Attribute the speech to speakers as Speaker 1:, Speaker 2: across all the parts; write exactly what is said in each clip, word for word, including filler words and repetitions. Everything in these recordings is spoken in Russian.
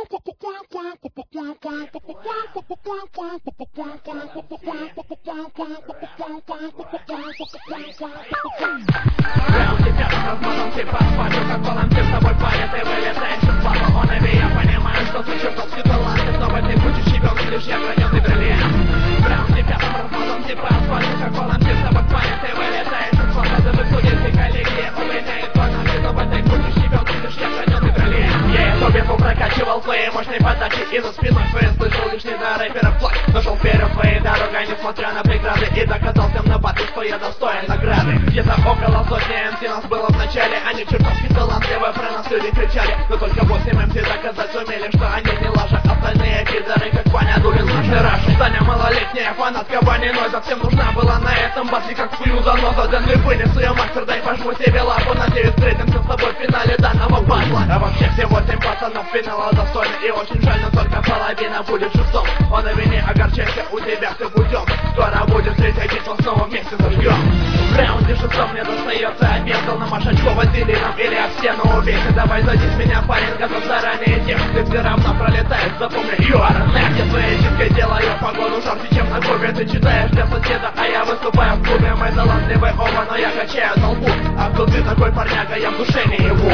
Speaker 1: размазан ты по асфальту, как балансир с тобой паря, ты вылетаешь из плаба. Он и я понимаю, что ты чертовский талант, но в этой куче щебенки лишь я граненый бриллиант. Прям в тебя размазан ты по асфальту, как балансир с тобой паря, ты вылетаешь из плаба. Даже студенты коллеги, у меня есть фанаты, но в этой куче щебенки лишь я граненый бриллиант. Я эту битву прокачивал своей мощной подачи, и за спиной своей слышал лишь не до рэперов плач. Нашел вперед своей дорогой, несмотря на преграды, и доказал всем на батле, что я достоин награды. Где-то около сотни эм си нас было в начале, они чертовски талантливые, про нас люди кричали. Но только восемь эм си доказать сумели, что они не лажа. Остальные пидоры, как Ваня Дулин, наши раши. Таня малолетняя фанатка Вани Нойза, всем нужна была на этом батле, как сплю заноза. Денли вынес ее мастер, дай пожму себе лапу. Надеюсь, встретимся с тобой в финале данного батла. А вообще все восемь пацанов финала достойны, и очень жаль, но только половина будет шестом. Он и вини, огорчайся, у тебя все путем. Скоро будет третья битва, снова вместе зажгем. В раунде шестом мне достается обед, на Машачкова зеленом или об стену убейся. Давай задись меня, парень, готов заранее тем. Ты все равно пролетаешь, запомни, you are a man. Я своей читкой делаю погоду жарче, чем на Кубе. Ты читаешь для соседа, а я выступаю в клубе. Мой талантливый оба, но я качаю толпу. А кто ты такой, парняга, я в душе не его.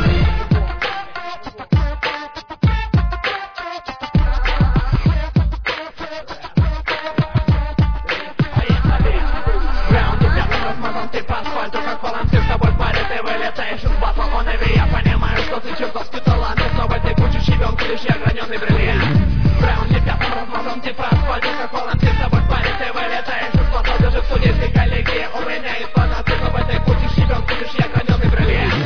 Speaker 1: Ты по асфальту, как балансир с тобой паре, ты вылетаешь из батла. Он и я понимаю, что ты чертовский талант, но в этой куче щебенки лишь я граненый бриллиант. В раунде пятом размазан ты по асфальту, как балансир с тобой паре, ты вылетаешь из батла. Даже в студенты коллеги, у меня есть фанаты, но в этой куче щебенки лишь я граненый бриллиант.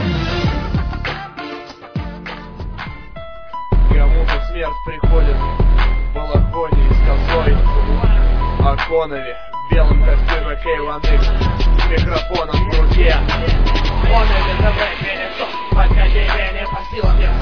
Speaker 2: Кому-то смерть приходит в балахоне и с косой, о Конове в белом костюме кей один икс с микрофоном в руке.
Speaker 1: Он и ТВ пересок, подходи, не по силам я